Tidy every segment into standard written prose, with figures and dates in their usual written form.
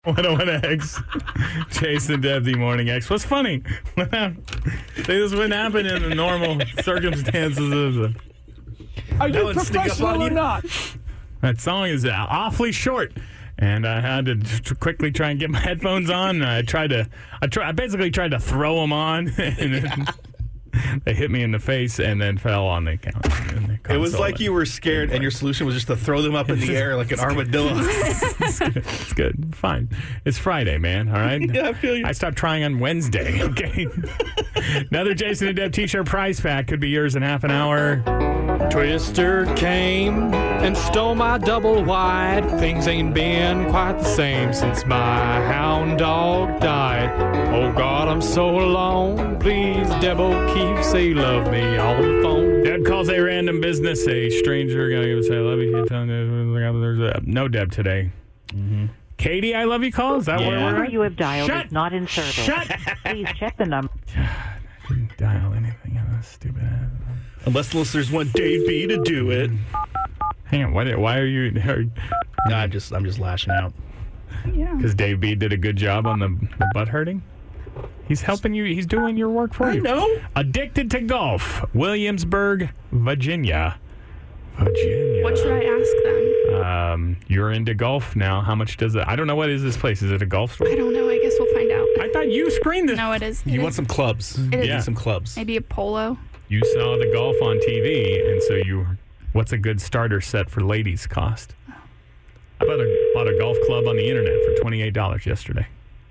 101X. Jason Deb, the Morning X. What's funny? What happened? This wouldn't happen in the normal circumstances of the... Are you professional or not? That song is awfully short, and I had to quickly try and get my headphones on. I basically tried to throw them on, and they hit me in the face and then fell on the couch. It was like you were scared, and your solution was just to throw them up in the air like an armadillo. It's good. Fine. It's Friday, man. All right? Yeah, I feel you. I stopped trying on Wednesday, okay? Another Jason and Deb T-shirt prize pack could be yours in half an hour. Twister came and stole my double wide. Things ain't been quite the same since my hound dog died. Oh God, I'm so alone. Please, Deb O'Keefe, say love me on the phone. Deb calls a random business, a stranger. Gonna give us say I love you. There's no Deb today. Mm-hmm. Katie, I love you call. Is that where we're at? The number you have dialed is not in service. Shut. Please check the number. I didn't dial anything on this stupid ass. Unless the listeners want Dave B to do it. Hang on, why are you... No, I'm just lashing out. Yeah. Because Dave B did a good job on the butt hurting? He's helping you. He's doing your work for you. I know. Addicted to golf. Williamsburg, Virginia. Virginia. What should I ask them? You're into golf now. How much does it... I don't know. What is this place? Is it a golf store? I don't know. I guess we'll find out. I thought you screened this. No, it is. You want some clubs. It is. Yeah. Some clubs. Maybe a polo. You saw the golf on TV, and so you... What's a good starter set for ladies cost? I bought a golf club on the internet for $28 yesterday.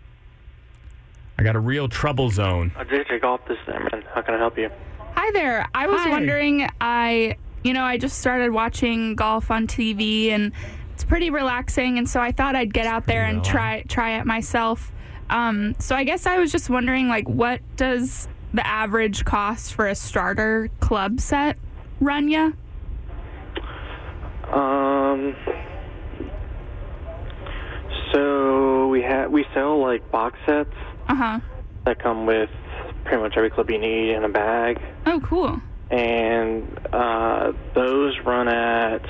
I got a real trouble zone. JJ Golf, this is Emerson. How can I help you? Hi there. I was wondering, I just started watching golf on TV, and it's pretty relaxing, and so I thought I'd get out there and try it myself. So I guess I was just wondering, like, what does the average cost for a starter club set run ya? So we sell like box sets that come with pretty much every club you need in a bag. Oh, cool. And those run at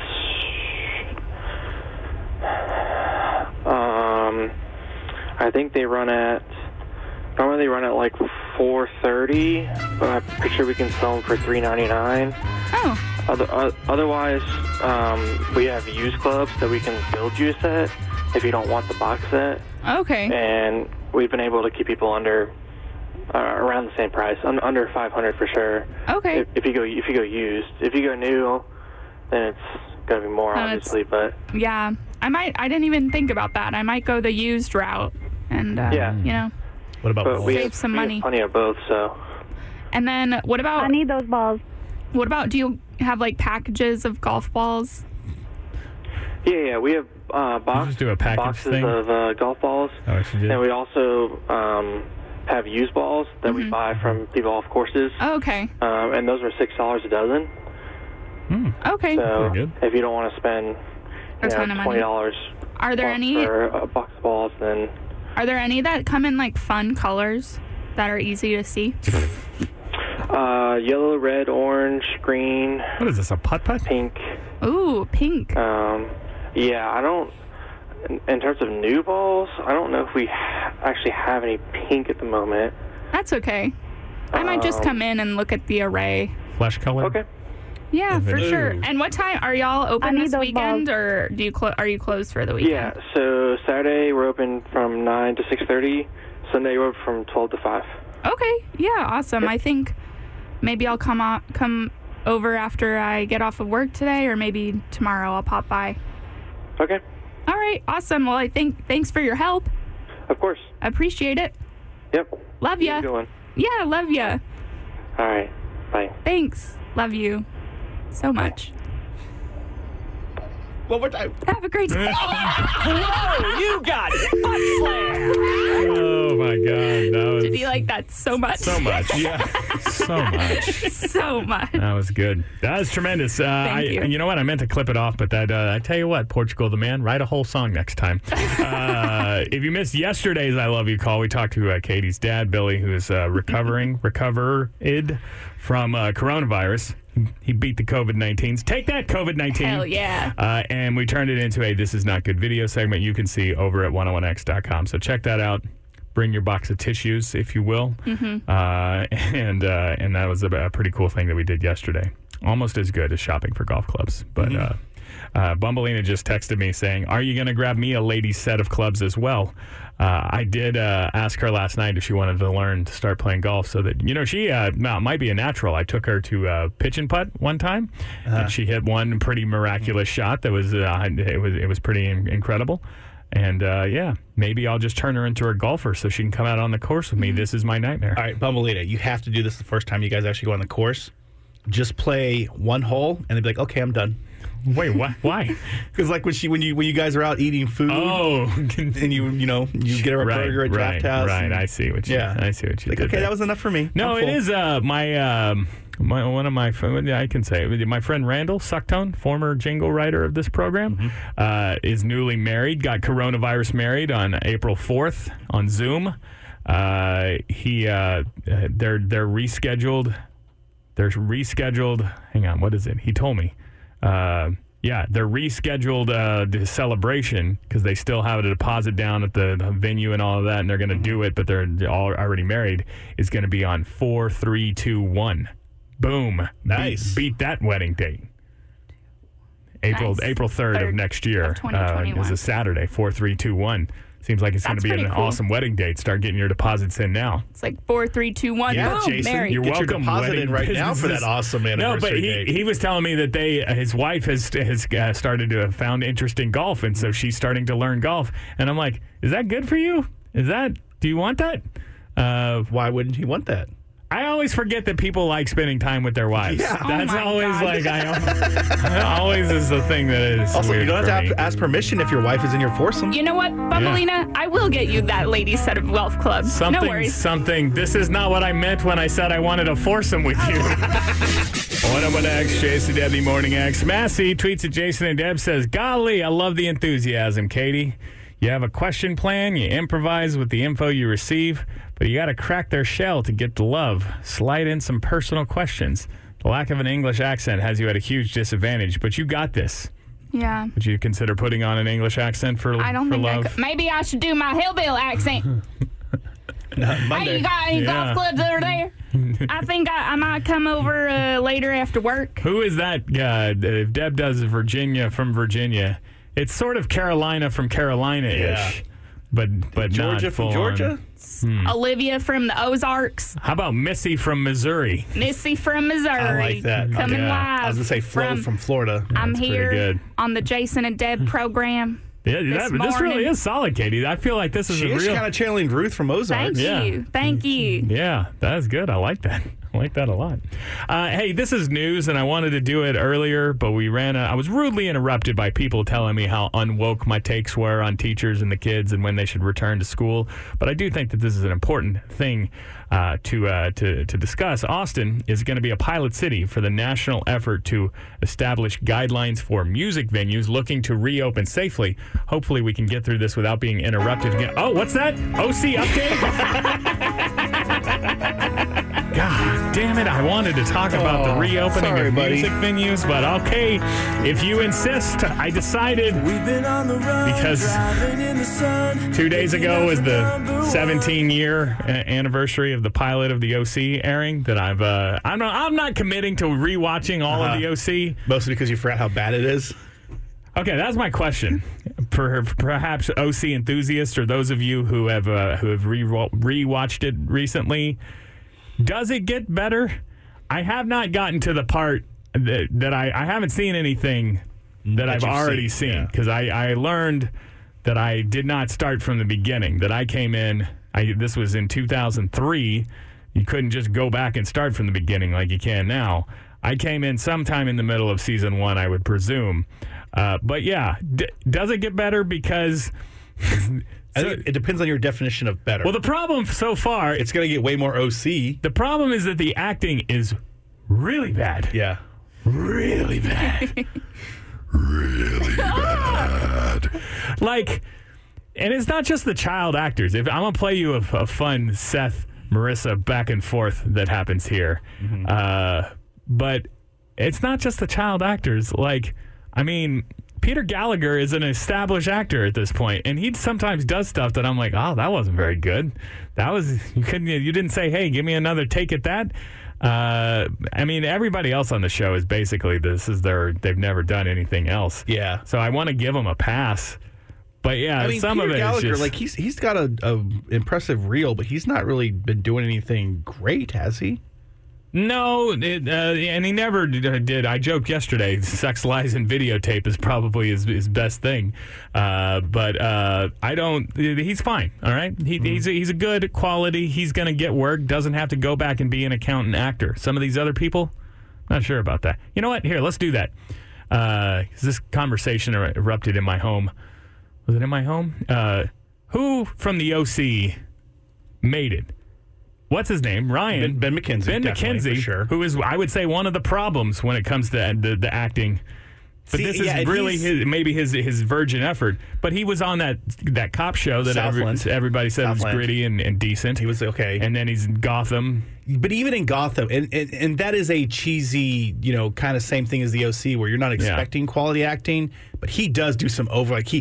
I think they run at normally they run at like $430, but I'm pretty sure we can sell them for $399. Oh. Otherwise, we have used clubs that we can build you a set if you don't want the box set. Okay. And we've been able to keep people under around the same price, under $500 for sure. Okay. If you go used, if you go new, then it's gonna be more obviously. But yeah, I didn't even think about that. I might go the used route, and What about balls? save some money. We have plenty of both. So. And then what about? I need those balls. What about? Do you have like packages of golf balls? Yeah, we have just do a package boxes thing? of golf balls, and we also have used balls that we buy from people off courses. Oh, okay. And those are $6 a dozen. Okay. So good. if you don't want to spend A ton of money. $20 Are there any? for a box of balls, then Are there any that come in like fun colors that are easy to see? yellow, red, orange, green, What is this, a putt-putt? pink. Ooh, pink. Yeah, I don't. In terms of new balls, I don't know if we actually have any pink at the moment. That's okay. I might just come in and look at the array. Flesh color? Okay. Yeah, for Ooh. sure. And what time are y'all I open need this those weekend, balls. or are you closed for the weekend? Yeah. So Saturday we're open from 9 to 6:30. Sunday we're open from 12 to 5. Okay. Yeah. Awesome. I think maybe I'll come over after I get off of work today, or maybe tomorrow I'll pop by. Okay. All right. Awesome. Well, thanks for your help. Of course. I appreciate it. Yep. Love You ya. have a good one. Yeah. Love ya. All right. Bye. Thanks. Love you so much. One more time. Have a great day. You got it. Butt slam. Oh, my God. That was Did you like that so much? so much. Yeah. so much. So much. That was good. That was tremendous. Thank you. You know what? I meant to clip it off, but that I tell you what, Portugal the Man, write a whole song next time. If you missed yesterday's I Love You call, we talked to Katie's dad, Billy, who is recovered from coronavirus. He beat the COVID-19s. Take that, COVID-19. Hell yeah. And we turned it into a This Is Not Good video segment you can see over at 101x.com. So check that out. Bring your box of tissues, if you will. Mm-hmm. And that was a pretty cool thing that we did yesterday. Almost as good as shopping for golf clubs. But Bumbleina just texted me saying, are you going to grab me a ladies set of clubs as well? I did ask her last night if she wanted to learn to start playing golf so that, she might be a natural. I took her to pitch and putt one time, and she hit one pretty miraculous shot that was, it was pretty incredible. And, maybe I'll just turn her into a golfer so she can come out on the course with me. This is my nightmare. All right, Bumbleina, you have to do this the first time you guys actually go on the course. Just play one hole, and they'll be like, okay, I'm done. Wait, what? Why? Because like when you guys are out eating food, and you get her a burger at Draft House. Right, I see what you. Yeah, I see what you did. Okay, there. that was enough for me. No, it is one of my I can say my friend Randall Sucktone, former jingle writer of this program, is newly married. Got coronavirus married on April 4th on Zoom. They're rescheduled. They're rescheduled. Hang on, what is it? He told me. They're rescheduled the celebration because they still have a deposit down at the venue and all of that, and they're going to do it, but they're all already married. Is going to be on 4/3/2/1. Boom! Nice. Beat that wedding date. April 3rd of next year of 2021. is a Saturday. 4/3/2/1. Seems like it's going to be an awesome wedding date. Start getting your deposits in now. It's like 4, 3, 2, 1. Yeah, Boom, Jason, married. You're Get welcome. your deposit in right now for that awesome anniversary No, but date. he was telling me that his wife has started to have found interest in golf, and so she's starting to learn golf. And I'm like, is that good for you? Do you want that? Why wouldn't he want that? I always forget that people like spending time with their wives. Yeah. That's Oh my always God. always is the thing that is Also, weird you don't for have me. to ask permission if your wife is in your foursome. You know what, Bumbleina? I will get you that ladies set of golf clubs. No worries. Something. This is not what I meant when I said I wanted a foursome with you. What up with X, Jason Deb, the Morning X. Massey tweets at Jason and Deb, says, golly, I love the enthusiasm, Katie. You have a question plan, you improvise with the info you receive, but you got to crack their shell to get the love. Slide in some personal questions. The lack of an English accent has you at a huge disadvantage, but you got this. Yeah. Would you consider putting on an English accent for love? I don't think I could. Maybe I should do my hillbill accent. Hey, you got any golf clubs over there? I think I might come over later after work. Who is that? If Deb does Virginia from Virginia, it's sort of Carolina from Carolina-ish, but Georgia not from full Georgia? on. Olivia from the Ozarks. How about Missy from Missouri? Missy from Missouri. I like that. Coming Yeah. live. I was going to say Flo from Florida. I'm That's pretty here good. on the Jason and Deb program. Yeah, this really morning. is solid, Katie. I feel like this is She a is real. kind of channeling Ruth from Ozarks. Thank you. Thank you. Yeah, that is good. I like that. I like that a lot. Hey, this is news, and I wanted to do it earlier, but I was rudely interrupted by people telling me how unwoke my takes were on teachers and the kids and when they should return to school. But I do think that this is an important thing to discuss. Austin is going to be a pilot city for the national effort to establish guidelines for music venues looking to reopen safely. Hopefully, we can get through this without being interrupted again. Oh, what's that? OC update? God damn it, I wanted to talk about the reopening sorry, of buddy. music venues, but okay, if you insist. I decided because 2 days ago was the 17-year anniversary of the pilot of the OC airing that I'm not committing to rewatching all of the OC. Mostly because you forgot how bad it is. Okay, that's my question. Perhaps OC enthusiasts or those of you who have rewatched it recently, does it get better? I have not gotten to the part that I haven't seen anything that I've already seen because I learned that I did not start from the beginning. That I came in. This was in 2003. You couldn't just go back and start from the beginning like you can now. I came in sometime in the middle of season 1, I would presume. But yeah, does it get better? Because I think it depends on your definition of better. Well, the problem so far, it's going to get way more OC. the problem is that the acting is really bad. Yeah. Really bad. Really bad. Like, and it's not just the child actors. If I'm going to play you a fun Seth, Marissa back and forth that happens here. But it's not just the child actors. Like, I mean, Peter Gallagher is an established actor at this point, and he sometimes does stuff that I'm like, oh, that wasn't very good. That was, you didn't say, hey, give me another take at that. I mean, everybody else on the show is basically they've never done anything else. Yeah. So I want to give them a pass. But yeah, I mean, some Peter of it Gallagher, is just like he's got a impressive reel, but he's not really been doing anything great, has he? no, and he never did. I joked yesterday, Sex, Lies, and Videotape is probably his best thing. But I don't. He's fine. All right, he's a good quality. He's going to get work. Doesn't have to go back and be an accountant actor. Some of these other people, not sure about that. You know what? Here, let's do that. This conversation erupted in my home. Was it in my home? Who from the OC made it? What's his name? Ryan. Ben McKenzie. Ben McKenzie, for sure. who is, I would say, one of the problems when it comes to the acting. But See, this is yeah, really his virgin effort. But he was on that cop show that everybody said was gritty and decent. He was okay. And then he's in Gotham. But even in Gotham, and that is a cheesy, kind of same thing as the OC, where you're not expecting quality acting, but he does do some over. Like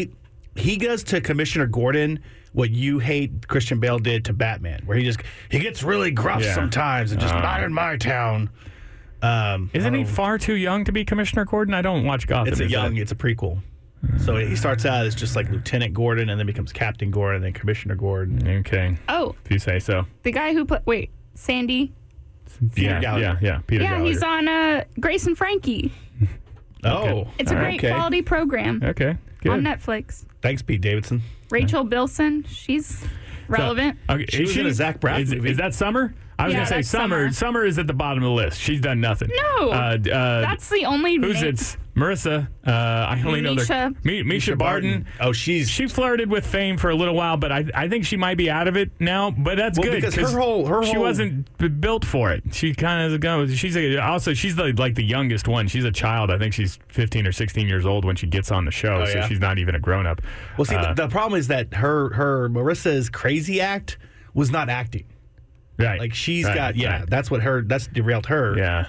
he does to Commissioner Gordon what you hate Christian Bale did to Batman, where he gets really gruff sometimes and just not in my town. Isn't he far too young to be Commissioner Gordon? I don't watch Gotham. It's a prequel. So he starts out as just like Lieutenant Gordon and then becomes Captain Gordon and then Commissioner Gordon. Okay. Oh. If you say so. The guy who Sandy. Peter Gallagher. He's on Grace and Frankie. Oh. It's a great quality program. Okay. Good. On Netflix. Thanks, Pete Davidson. Rachel Bilson, she's relevant. Okay, she was in a Zach Braff movie. Is that Summer? I was going to say Summer. Summer is at the bottom of the list. She's done nothing. No. That's the only Who's name. it's? Marissa. I only know Misha Barton. Oh, she flirted with fame for a little while, but I think she might be out of it now. But that's good because her whole she wasn't built for it. She kind of goes. She's like the youngest one. She's a child. I think she's 15 or 16 years old when she gets on the show. So she's not even a grown up. Well, see, the problem is that her Marissa's crazy act was not acting. Right. Like she's got that's derailed her. Yeah.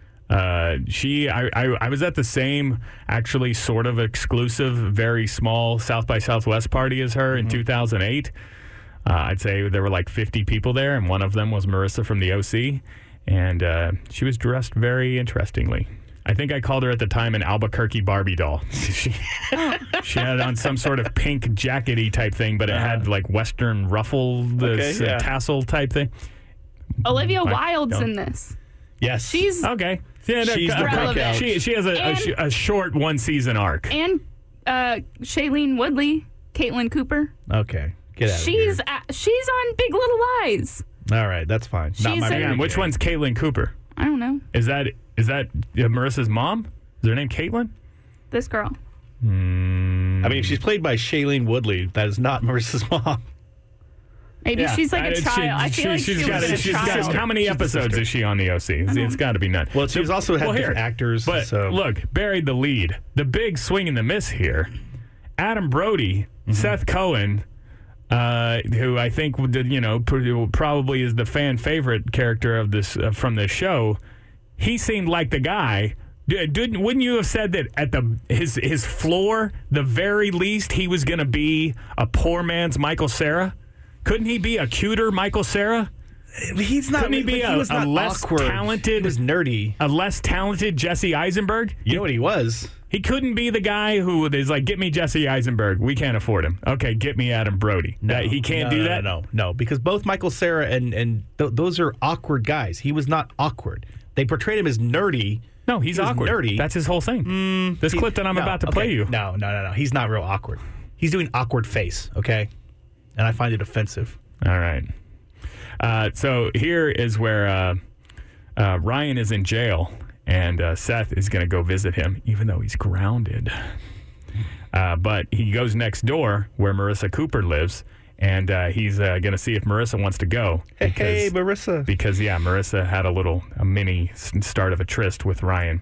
I was at the same actually sort of exclusive, very small South by Southwest party as her in 2008. I'd say there were like 50 people there, and one of them was Marissa from the OC, and she was dressed very interestingly. I think I called her at the time an Albuquerque Barbie doll. She had on some sort of pink jackety type thing, but it had like Western ruffle, tassel type thing. Olivia Wilde's in this. Yes. She's okay. Yeah, she's the breakout. She has a short one-season arc. And Shailene Woodley, Caitlin Cooper. Okay. Get out of here. She's on Big Little Lies. All right, that's fine. Which one's Caitlin Cooper? I don't know. Is that Marissa's mom? Is her name Caitlin? This girl. I mean, if she's played by Shailene Woodley, that is not Marissa's mom. Maybe she's like a child. I feel like she's a child. How many episodes is she on the OC? It's got to be none. Well, she's also had different actors. But look, buried the lead. The big swing and the miss here. Adam Brody, Seth Cohen, who I think probably is the fan favorite character of this from this show. He seemed like the guy. Wouldn't you have said that at his floor, the very least, he was going to be a poor man's Michael Cera? Couldn't he be a cuter Michael Cera? He's not. Couldn't he be a less awkward. talented? He was nerdy. A less talented Jesse Eisenberg? You know what he was? He couldn't be the guy who is like, get me Jesse Eisenberg. We can't afford him. Okay, get me Adam Brody. No, he can't do that? No, because both Michael Cera and those are awkward guys. He was not awkward. They portrayed him as nerdy. No, he's awkward. Nerdy. That's his whole thing. This clip that I'm about to play you. No. He's not real awkward. He's doing awkward face, okay? And I find it offensive. All right. So here is where Ryan is in jail, and Seth is going to go visit him, even though he's grounded. But he goes next door where Marissa Cooper lives, and he's going to see if Marissa wants to go. Hey, Marissa. Because, Marissa had a mini start of a tryst with Ryan.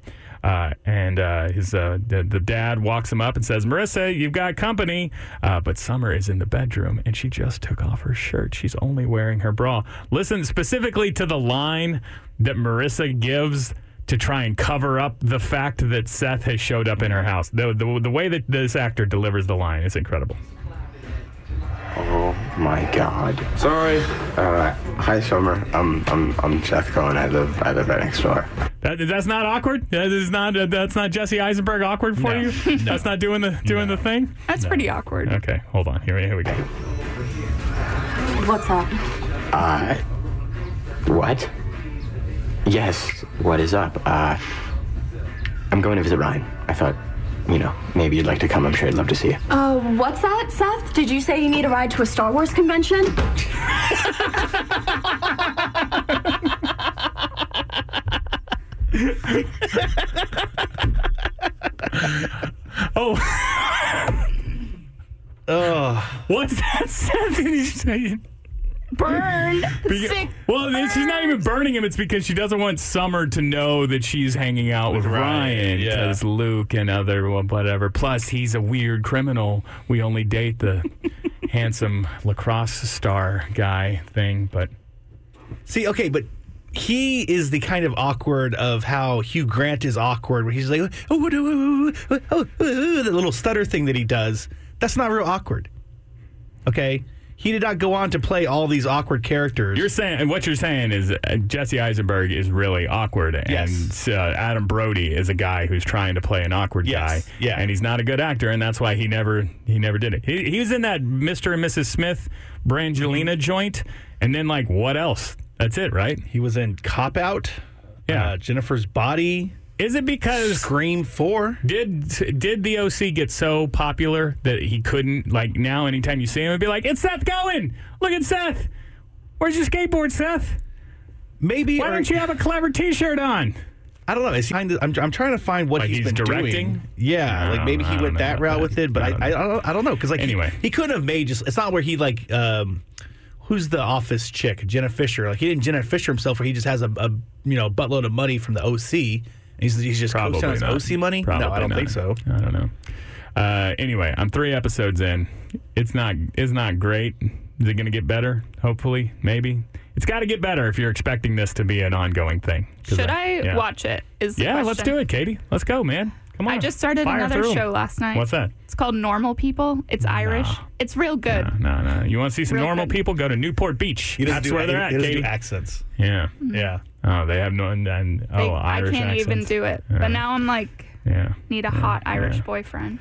The dad walks him up and says, Marissa, you've got company. But Summer is in the bedroom, and she just took off her shirt. She's only wearing her bra. Listen specifically to the line that Marissa gives to try and cover up the fact that Seth has showed up in her house. The way that this actor delivers the line is incredible. Oh my God! Sorry. Hi, Summer. I'm Seth Cohen. I live right next door. That's not awkward. That's not Jesse Eisenberg awkward for you. No. That's not doing the thing. That's pretty awkward. Okay, hold on. Here we go. What's up? What? Yes. What is up? I'm going to visit Ryan. I thought, maybe you'd like to come. I'm sure I'd love to see you. What's that, Seth? Did you say you need a ride to a Star Wars convention? What's that, Seth? He's saying? Burned. Sick. Well, she's not even burning him. It's because she doesn't want Summer to know that she's hanging out with Ryan. Because Luke and other whatever. Plus, he's a weird criminal. We only date the handsome lacrosse star guy thing. But see, okay, but he is the kind of awkward of how Hugh Grant is awkward, where he's like, the little stutter thing that he does. That's not real awkward. Okay? He did not go on to play all these awkward characters. What you're saying is Jesse Eisenberg is really awkward, and Adam Brody is a guy who's trying to play an awkward guy, and he's not a good actor, and that's why he never did it. He was in that Mr. and Mrs. Smith Brangelina joint, and then what else? That's it, right? He was in Cop Out, Jennifer's Body. Is it because Scream 4? Did the OC get so popular that he couldn't, now anytime you see him, it'd be like, it's Seth Cohen! Look at Seth! Where's your skateboard, Seth? Maybe. Why don't you have a clever T-shirt on? I don't know. It's I'm trying to find what he's been directing. Doing. Yeah, maybe he went that route with it, but I don't know. Because anyway, he couldn't have made it's not where he who's the Office chick? Jenna Fisher. He didn't Jenna Fisher himself, where he just has a buttload of money from the OC. He's just coasting on his OC money? Probably no, I don't think so. I don't know. Anyway, I'm 3 episodes in. It's not great. Is it going to get better? Hopefully, maybe. It's got to get better if you're expecting this to be an ongoing thing. Should I watch it? Is the question. Let's do it, Katie. Let's go, man. Come on. I just started another show last night. What's that? It's called Normal People. It's Irish. It's real good. No. You want to see some normal people? Go to Newport Beach. That's where they're at, Katie. Do accents. Yeah. Mm-hmm. Yeah. Oh, they have Irish I can't accents. even do it. But now I'm need a hot Irish boyfriend.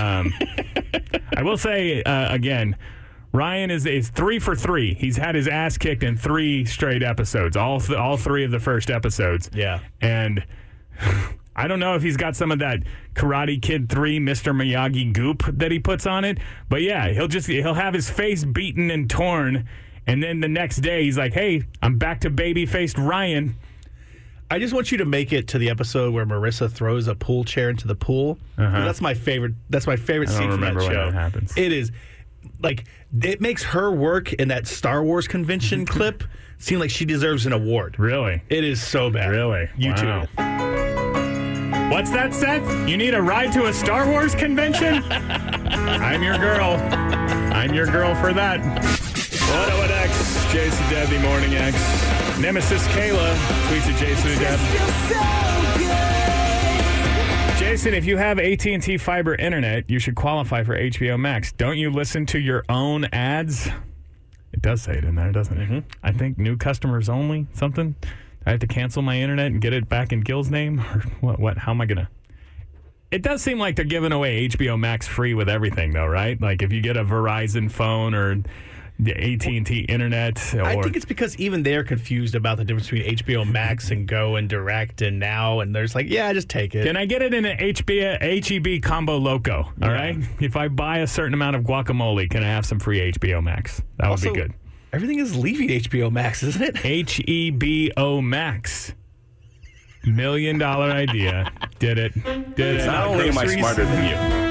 I will say, again, Ryan is 3 for 3. He's had his ass kicked in 3 straight episodes, all 3 of the first episodes. Yeah. And I don't know if he's got some of that Karate Kid 3 Mr. Miyagi goop that he puts on it, but he'll have his face beaten and torn, and then the next day he's like, "Hey, I'm back to baby-faced Ryan." I just want you to make it to the episode where Marissa throws a pool chair into the pool. That's my favorite. That's my favorite scene from that show. When that happens. It is it makes her work in that Star Wars convention clip seem like she deserves an award. Really? It is so bad. Really? YouTube. What's that, Seth? You need a ride to a Star Wars convention? I'm your girl. I'm your girl for that. 101X, Jason Deb, the Morning X. Nemesis Kayla tweets at Jason Deb. Jason, if you have AT&T fiber internet, you should qualify for HBO Max. Don't you listen to your own ads? It does say it in there, doesn't it? Mm-hmm. I think new customers only, something. I have to cancel my internet and get it back in Gil's name? Or what? How am I going to? It does seem like they're giving away HBO Max free with everything, though, right? Like if you get a Verizon phone or the AT&T internet. I think it's because even they're confused about the difference between HBO Max and Go and Direct and Now, and there's just take it. Can I get it in an HEB Combo Loco? All right? If I buy a certain amount of guacamole, can I have some free HBO Max? That would be good. Everything is leaving HBO Max, isn't it? HEBO Max. $1 million idea. Did it. Not only am I smarter than you,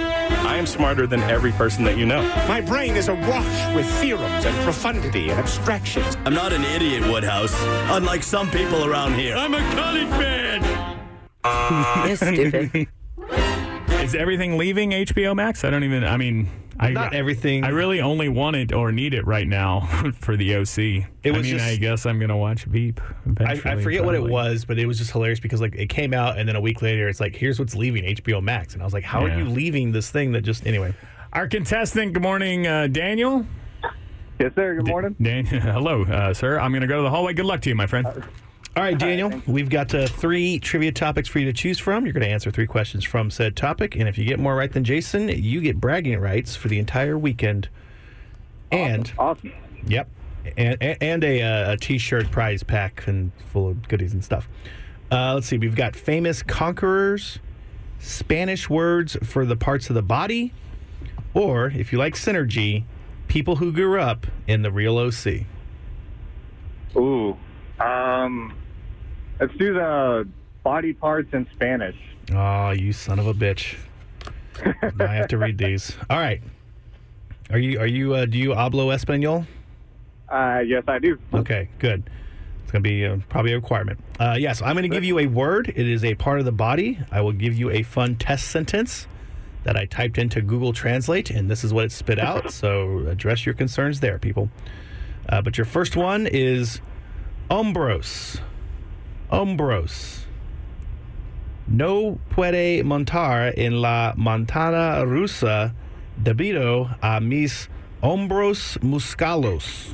I am smarter than every person that you know. My brain is awash with theorems and profundity and abstractions. I'm not an idiot, Woodhouse, unlike some people around here. I'm a college man. You're stupid. Is everything leaving HBO Max? Not everything. I really only want it or need it right now for the OC. I guess I'm going to watch Veep eventually. I forget what it was, but it was just hilarious because it came out and then a week later it's like, here's what's leaving HBO Max. And I was like, how are you leaving this thing that just, anyway. Our contestant, good morning, Daniel. Yes, sir. Good morning. Hello, sir. I'm going to go to the hallway. Good luck to you, my friend. All right, Daniel, we've got 3 trivia topics for you to choose from. You're going to answer 3 questions from said topic, and if you get more right than Jason, you get bragging rights for the entire weekend. Awesome. Yep. And a T-shirt prize pack and full of goodies and stuff. Let's see. We've got famous conquerors, Spanish words for the parts of the body, or, if you like synergy, people who grew up in the real OC. Ooh. Let's do the body parts in Spanish. Oh, you son of a bitch. Now I have to read these. All right. Do you hablo español? Yes, I do. Okay, good. It's going to be probably a requirement. Yes, I'm going to give you a word. It is a part of the body. I will give you a fun test sentence that I typed into Google Translate, and this is what it spit out. So address your concerns there, people. But your first one is hombros. Hombros. No puede montar en la montaña rusa debido a mis hombros musculosos.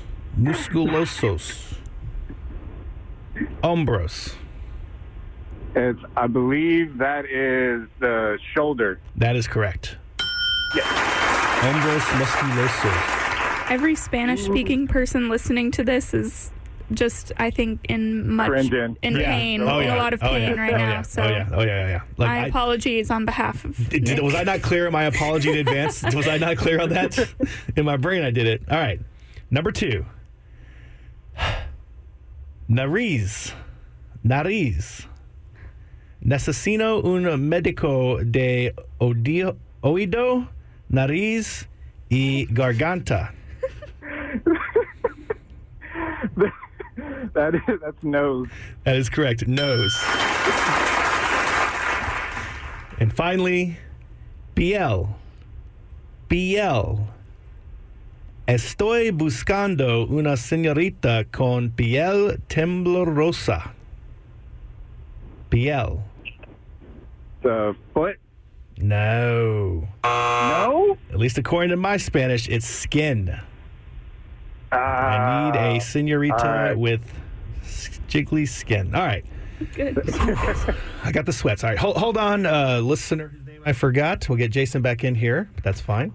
Hombros. I believe that is the shoulder. That is correct. Yes. Hombros musculosos. Every Spanish-speaking person listening to this is just, I think, in pain, in a lot of pain right now. So yeah. My apologies on behalf of Nick. Was I not clear in my apology in advance? Was I not clear on that? In my brain, I did it. All right. Number 2. Nariz. Necesito un médico de oído, nariz y garganta. That's nose. That is correct. Nose. And finally, piel. Estoy buscando una señorita con piel temblorosa. Piel. The foot? No. No? At least according to my Spanish, it's skin. I need a señorita with jiggly skin. All right. Good. I got the sweats. All right. Hold on, listener whose name I forgot. We'll get Jason back in here, but that's fine.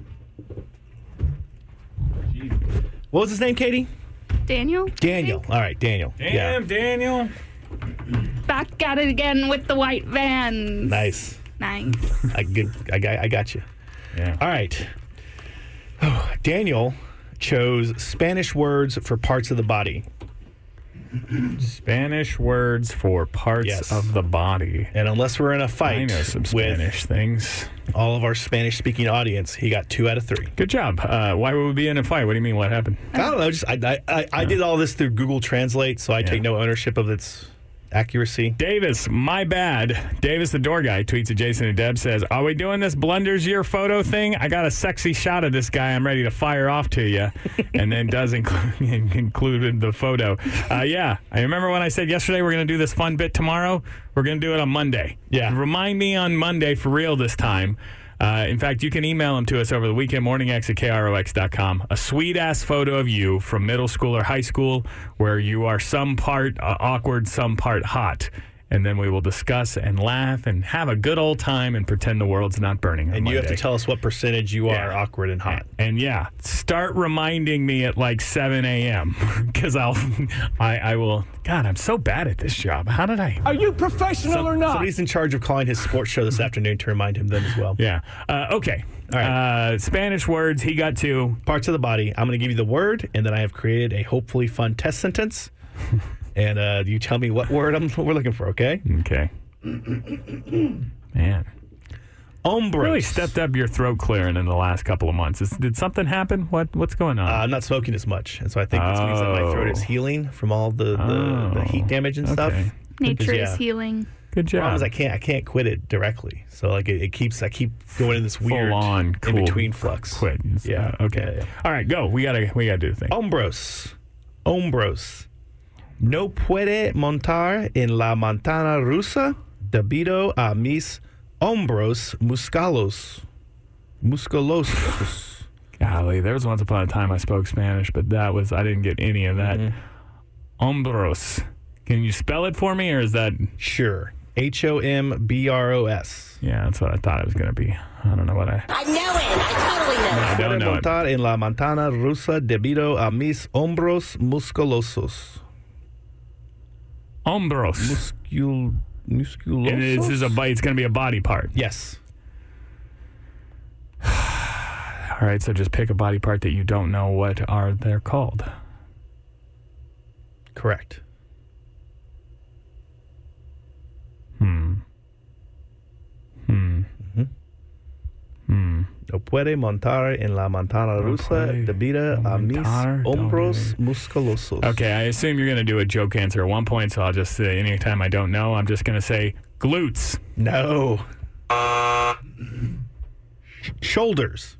What was his name, Katie? Daniel. All right, Daniel. Damn, Daniel. Back at it again with the white vans. Nice. I got you. Yeah. All right. Daniel chose Spanish words for parts of the body. Spanish words for parts of the body. And unless we're in a fight, I know some Spanish things. All of our Spanish-speaking audience, he got 2 out of 3. Good job. Why would we be in a fight? What do you mean? What happened? I don't know. Just I did all this through Google Translate, so I take no ownership of its accuracy. Davis, my bad. Davis, the door guy, tweets at Jason and Deb, says, "Are we doing this Blunders Year photo thing? I got a sexy shot of this guy I'm ready to fire off to you." And then does included the photo. Yeah, I remember when I said yesterday we're going to do this fun bit tomorrow. We're going to do it on Monday. Yeah. Remind me on Monday for real this time. In fact, you can email them to us over the weekend, morningx@krox.com. A sweet-ass photo of you from middle school or high school where you are some part awkward, some part hot. And then we will discuss and laugh and have a good old time and pretend the world's not burning on And you Monday. have to tell us what percentage you are awkward and hot. And start reminding me at like 7 a.m. because I will. God, I'm so bad at this job. How did I? Are you professional or not? Somebody's in charge of calling his sports show this afternoon to remind him then as well. Yeah. Okay. All right. Spanish words. He got 2 parts of the body. I'm going to give you the word, and then I have created a hopefully fun test sentence. And you tell me what word we're looking for, okay? Okay. Man. Ombros. Really stepped up your throat clearing in the last couple of months. Did something happen? What's going on? I'm not smoking as much, and so I think this means that my throat is healing from all the heat damage and stuff. Nature is healing. Good job. The problem is I can't quit it directly, so like I keep going in this weird full-on cool in between flux. Quit. Yeah. Okay. Yeah. All right, go. We gotta do the thing. Ombros. No puede montar en la montaña rusa debido a mis hombros musculosos. Golly, there was once upon a time I spoke Spanish, but I didn't get any of that. Hombros. Can you spell it for me, or is that... Sure. Hombros. Yeah, that's what I thought it was going to be. I don't know what I... I know it. I totally know it. I don't know it. Montar en la montaña rusa debido a mis hombros musculosos. Hombros. Musculosos? It's going to be a body part. Yes. All right, so just pick a body part that you don't know what they're called. Correct. No puede montar en la montaña rusa debido a mis hombros musculosos. Okay, I assume you're going to do a joke answer at one point, so I'll just say anytime I don't know, I'm just going to say glutes. No. Shoulders.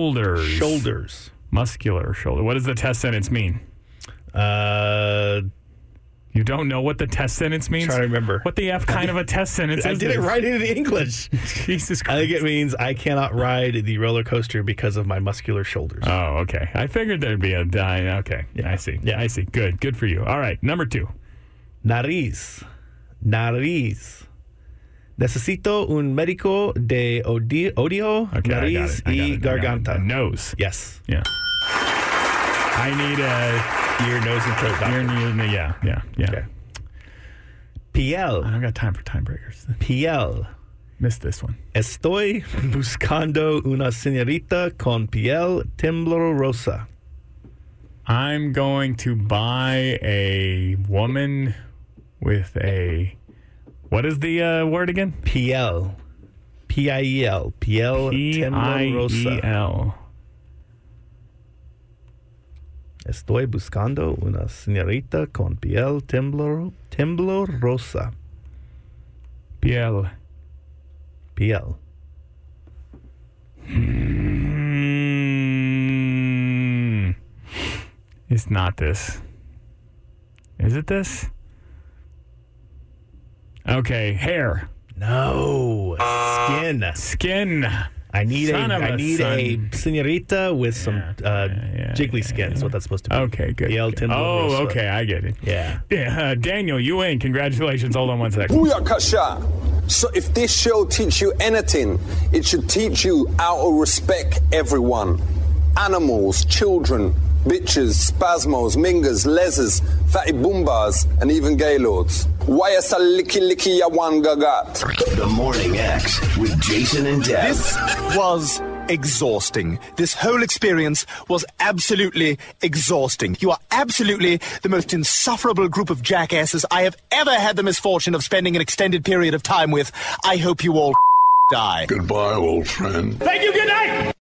Muscular shoulder. What does the test sentence mean? You don't know what the test sentence means? I'm trying to remember. What the F kind of a test sentence is I didn't write it in English. Jesus Christ. I think it means I cannot ride the roller coaster because of my muscular shoulders. Oh, okay. I figured there'd be a... Okay. Yeah, I see. Yeah. I see. Good for you. All right. Number 2. Nariz. Necesito un médico de oído, nariz y garganta. Nose. Yes. Yeah. I need a... Ear, nose, and throat doctor. Yeah. Okay. Piel. I don't got time for tiebreakers. Piel. Missed this one. Estoy buscando una señorita con piel temblorosa. I'm going to buy a woman with a... What is the word again? Piel. P-I-E-L. Piel temblorosa. P-I-E-L. Estoy buscando una señorita con piel temblorosa. Piel. It's not this. Is it this? Okay, hair. No. Skin. I need a señorita with some jiggly skin. That's what that's supposed to be. Okay, good. Okay, I get it. Yeah. Daniel, you win. Congratulations. Hold on one second. Booyakasha. So if this show teach you anything, it should teach you how to respect everyone. Animals, children, bitches, spasmos, mingers, lezers, fatty boombas, and even gaylords. Why is a licky licky yawan gagat? The Morning X with Jason and Deb. This was exhausting. This whole experience was absolutely exhausting. You are absolutely the most insufferable group of jackasses I have ever had the misfortune of spending an extended period of time with. I hope you all die. Goodbye, old friend. Thank you, good night!